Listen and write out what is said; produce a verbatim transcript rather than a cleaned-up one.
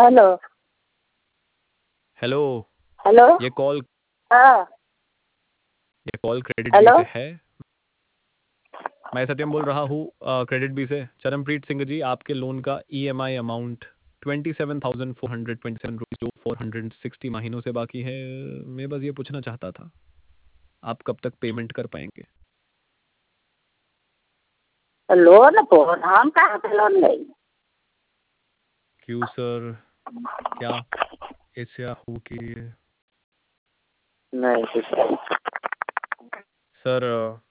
Hello. Hello. Hello. ये call हाँ। ये कॉल क्रेडिट बी हेलो। से है। मैं सत्यम बोल रहा हूँ क्रेडिट बी से। चरणप्रीत सिंह जी, आपके लोन का EMI amount twenty seven thousand four hundred twenty seven rupees जो फोर हंड्रेड सिक्सटी महीनों से बाकी है। मैं बस ये पूछना चाहता था, आप कब तक पेमेंट कर पाएंगे? लोन फोन हम कहाँ से लोन लेंगे? क्यों सर, क्या ऐसा हो कि नहीं कुछ नहीं। सर